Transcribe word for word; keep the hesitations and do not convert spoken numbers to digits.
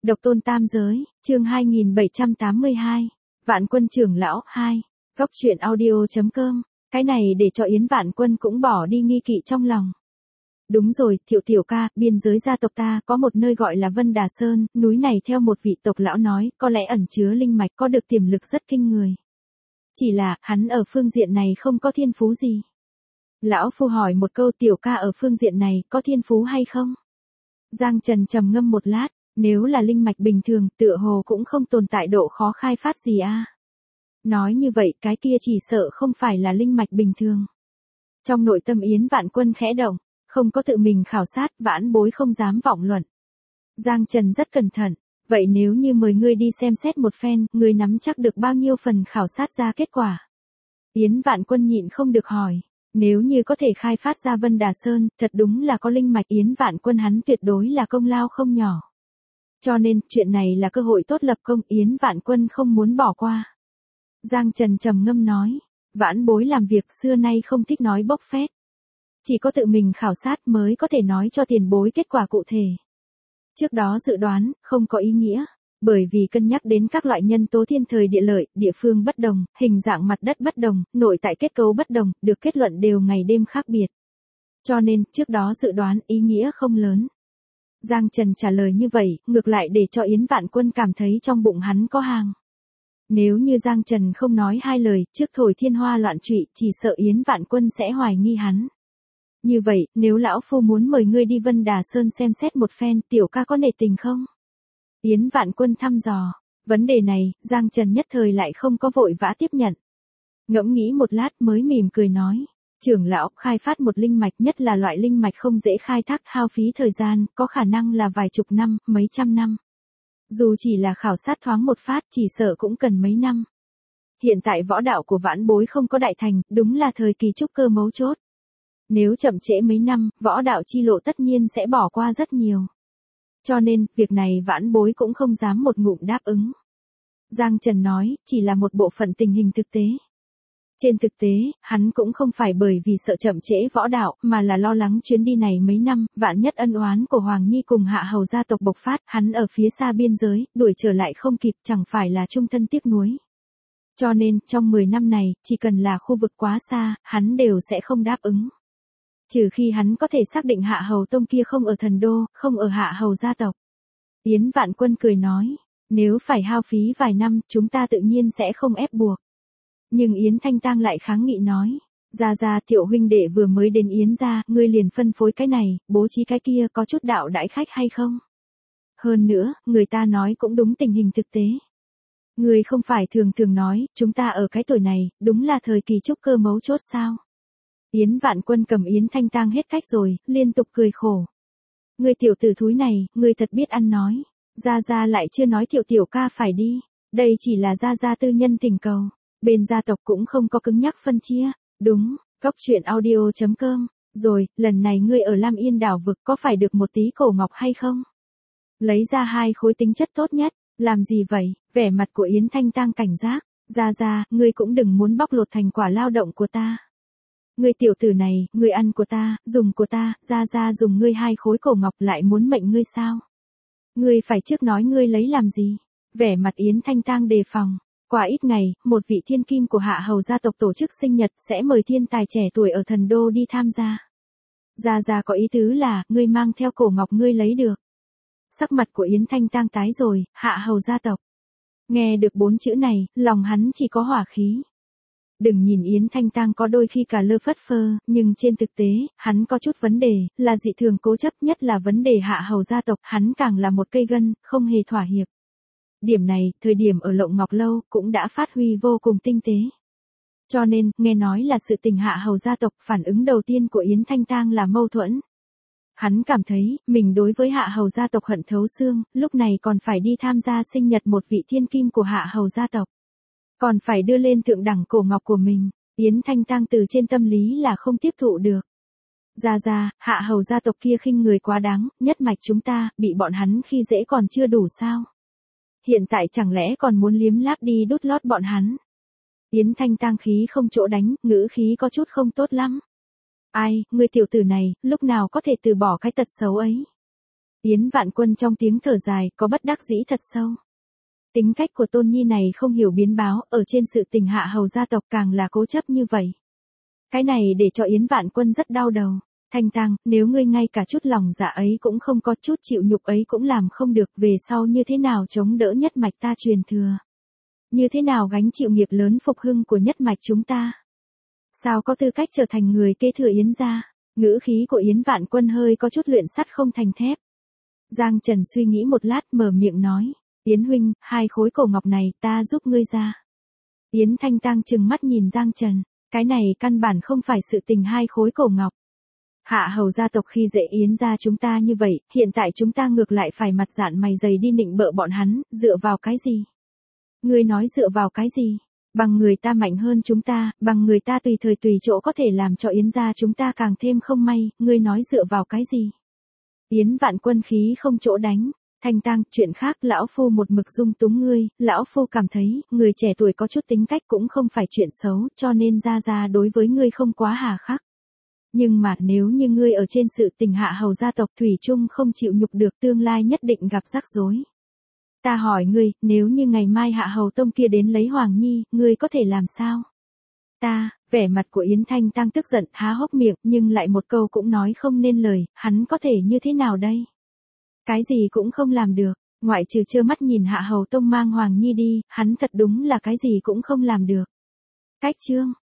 Độc tôn tam giới, chương hai nghìn bảy trăm tám mươi hai. Vạn Quân trưởng lão hai. Góc truyện audio chấm com. Cái này để cho Yến Vạn Quân cũng bỏ đi nghi kỵ trong lòng. Đúng rồi, Thiệu tiểu ca, biên giới gia tộc ta có một nơi gọi là Vân Đà Sơn, núi này theo một vị tộc lão nói, có lẽ ẩn chứa linh mạch, có được tiềm lực rất kinh người. Chỉ là, hắn ở phương diện này không có thiên phú gì. Lão phu hỏi một câu, tiểu ca ở phương diện này có thiên phú hay không? Giang Trần trầm ngâm một lát, nếu là linh mạch bình thường, tựa hồ cũng không tồn tại độ khó khai phát gì a. Nói như vậy, cái kia chỉ sợ không phải là linh mạch bình thường. Trong nội tâm Yến Vạn Quân khẽ động, không có tự mình khảo sát, vãn bối không dám vọng luận. Giang Trần rất cẩn thận, vậy nếu như mời ngươi đi xem xét một phen, ngươi nắm chắc được bao nhiêu phần khảo sát ra kết quả? Yến Vạn Quân nhịn không được hỏi. Nếu như có thể khai phát ra Vân Đà Sơn, thật đúng là có linh mạch, Yến Vạn Quân hắn tuyệt đối là công lao không nhỏ. Cho nên, chuyện này là cơ hội tốt lập công, Yến Vạn Quân không muốn bỏ qua. Giang Trần trầm ngâm nói, vãn bối làm việc xưa nay không thích nói bốc phét. Chỉ có tự mình khảo sát mới có thể nói cho tiền bối kết quả cụ thể. Trước đó dự đoán, không có ý nghĩa. Bởi vì cân nhắc đến các loại nhân tố thiên thời địa lợi, địa phương bất đồng, hình dạng mặt đất bất đồng, nội tại kết cấu bất đồng, được kết luận đều ngày đêm khác biệt. Cho nên, trước đó dự đoán ý nghĩa không lớn. Giang Trần trả lời như vậy, ngược lại để cho Yến Vạn Quân cảm thấy trong bụng hắn có hàng. Nếu như Giang Trần không nói hai lời, trước thổi thiên hoa loạn trụy, chỉ sợ Yến Vạn Quân sẽ hoài nghi hắn. Như vậy, nếu lão phu muốn mời ngươi đi Vân Đà Sơn xem xét một phen, tiểu ca có nể tình không? Yến Vạn Quân thăm dò. Vấn đề này, Giang Trần nhất thời lại không có vội vã tiếp nhận. Ngẫm nghĩ một lát mới mỉm cười nói. Trưởng lão, khai phát một linh mạch, nhất là loại linh mạch không dễ khai thác, hao phí thời gian, có khả năng là vài chục năm, mấy trăm năm. Dù chỉ là khảo sát thoáng một phát, chỉ sợ cũng cần mấy năm. Hiện tại võ đạo của vãn bối không có đại thành, đúng là thời kỳ trúc cơ mấu chốt. Nếu chậm trễ mấy năm, võ đạo chi lộ tất nhiên sẽ bỏ qua rất nhiều. Cho nên, việc này vãn bối cũng không dám một ngụm đáp ứng. Giang Trần nói, chỉ là một bộ phận tình hình thực tế. Trên thực tế, hắn cũng không phải bởi vì sợ chậm trễ võ đạo, mà là lo lắng chuyến đi này mấy năm, vạn nhất ân oán của Hoàng Nhi cùng Hạ Hầu gia tộc bộc phát, hắn ở phía xa biên giới, đuổi trở lại không kịp, chẳng phải là chung thân tiếc nuối. Cho nên, trong mười năm này, chỉ cần là khu vực quá xa, hắn đều sẽ không đáp ứng. Trừ khi hắn có thể xác định Hạ Hầu tông kia không ở thần đô, không ở Hạ Hầu gia tộc. Yến Vạn Quân cười nói, nếu phải hao phí vài năm, chúng ta tự nhiên sẽ không ép buộc. Nhưng Yến Thanh Tang lại kháng nghị nói, gia gia, Thiệu huynh đệ vừa mới đến Yến gia, ngươi liền phân phối cái này, bố trí cái kia, có chút đạo đãi khách hay không? Hơn nữa, người ta nói cũng đúng tình hình thực tế. Ngươi không phải thường thường nói, chúng ta ở cái tuổi này, đúng là thời kỳ trúc cơ mấu chốt sao? Yến Vạn Quân cầm Yến Thanh Tang hết cách rồi, liên tục cười khổ. Ngươi tiểu tử thúi này, ngươi thật biết ăn nói. Gia Gia lại chưa nói Thiệu tiểu ca phải đi. Đây chỉ là Gia Gia tư nhân tình cầu. Bên gia tộc cũng không có cứng nhắc phân chia. Đúng, góc truyện audio chấm com. Rồi, lần này ngươi ở Lam Yên đảo vực có phải được một tí cổ ngọc hay không? Lấy ra hai khối tính chất tốt nhất. Làm gì vậy? Vẻ mặt của Yến Thanh Tang cảnh giác. Gia Gia, ngươi cũng đừng muốn bóc lột thành quả lao động của ta. Ngươi tiểu tử này, ngươi ăn của ta, dùng của ta, Gia Gia dùng ngươi hai khối cổ ngọc lại muốn mệnh ngươi sao? Ngươi phải trước nói ngươi lấy làm gì? Vẻ mặt Yến Thanh Tang đề phòng. Qua ít ngày, một vị thiên kim của Hạ Hầu gia tộc tổ chức sinh nhật sẽ mời thiên tài trẻ tuổi ở thần đô đi tham gia. Gia Gia có ý tứ là, ngươi mang theo cổ ngọc ngươi lấy được. Sắc mặt của Yến Thanh Tang tái rồi, Hạ Hầu gia tộc. Nghe được bốn chữ này, lòng hắn chỉ có hỏa khí. Đừng nhìn Yến Thanh Tang có đôi khi cả lơ phất phơ, nhưng trên thực tế, hắn có chút vấn đề, là dị thường cố chấp, nhất là vấn đề Hạ Hầu gia tộc, hắn càng là một cây gân, không hề thỏa hiệp. Điểm này, thời điểm ở Lộng Ngọc Lâu, cũng đã phát huy vô cùng tinh tế. Cho nên, nghe nói là sự tình Hạ Hầu gia tộc, phản ứng đầu tiên của Yến Thanh Tang là mâu thuẫn. Hắn cảm thấy, mình đối với Hạ Hầu gia tộc hận thấu xương, lúc này còn phải đi tham gia sinh nhật một vị thiên kim của Hạ Hầu gia tộc. Còn phải đưa lên thượng đẳng cổ ngọc của mình, Yến Thanh Tang từ trên tâm lý là không tiếp thụ được. Gia Gia, Hạ Hầu gia tộc kia khinh người quá đáng, nhất mạch chúng ta, bị bọn hắn khi dễ còn chưa đủ sao? Hiện tại chẳng lẽ còn muốn liếm láp đi đút lót bọn hắn? Yến Thanh Tang khí không chỗ đánh, ngữ khí có chút không tốt lắm. Ai, ngươi tiểu tử này, lúc nào có thể từ bỏ cái tật xấu ấy? Yến Vạn Quân trong tiếng thở dài, có bất đắc dĩ thật sâu. Tính cách của Tôn Nhi này không hiểu biến báo, ở trên sự tình hạ hầu gia tộc càng là cố chấp như vậy. Cái này để cho Yến Vạn Quân rất đau đầu. Thanh Tăng, nếu ngươi ngay cả chút lòng dạ ấy cũng không có, chút chịu nhục ấy cũng làm không được, về sau như thế nào chống đỡ nhất mạch ta truyền thừa? Như thế nào gánh chịu nghiệp lớn phục hưng của nhất mạch chúng ta? Sao có tư cách trở thành người kế thừa Yến gia? Ngữ khí của Yến Vạn Quân hơi có chút luyện sắt không thành thép. Giang Trần suy nghĩ một lát mở miệng nói. Yến huynh, hai khối cổ ngọc này ta giúp ngươi ra. Yến Thanh Tăng trừng mắt nhìn Giang Trần. Cái này căn bản không phải sự tình hai khối cổ ngọc. Hạ hầu gia tộc khi dễ Yến gia chúng ta như vậy, hiện tại chúng ta ngược lại phải mặt dạn mày dày đi nịnh bợ bọn hắn, dựa vào cái gì? Ngươi nói dựa vào cái gì? Bằng người ta mạnh hơn chúng ta, bằng người ta tùy thời tùy chỗ có thể làm cho Yến gia chúng ta càng thêm không may, ngươi nói dựa vào cái gì? Yến Vạn Quân khí không chỗ đánh. Thanh Tăng, chuyện khác lão phu một mực dung túng ngươi, lão phu cảm thấy, người trẻ tuổi có chút tính cách cũng không phải chuyện xấu, cho nên ra ra đối với ngươi không quá hà khắc. Nhưng mà nếu như ngươi ở trên sự tình hạ hầu gia tộc thủy chung không chịu nhục được, tương lai nhất định gặp rắc rối. Ta hỏi ngươi, nếu như ngày mai hạ hầu tông kia đến lấy Hoàng Nhi, ngươi có thể làm sao? Ta, vẻ mặt của Yến Thanh Tăng tức giận, há hốc miệng, nhưng lại một câu cũng nói không nên lời, hắn có thể như thế nào đây? Cái gì cũng không làm được, ngoại trừ trơ mắt nhìn hạ hầu tông mang Hoàng Nhi đi, hắn thật đúng là cái gì cũng không làm được. Cách chương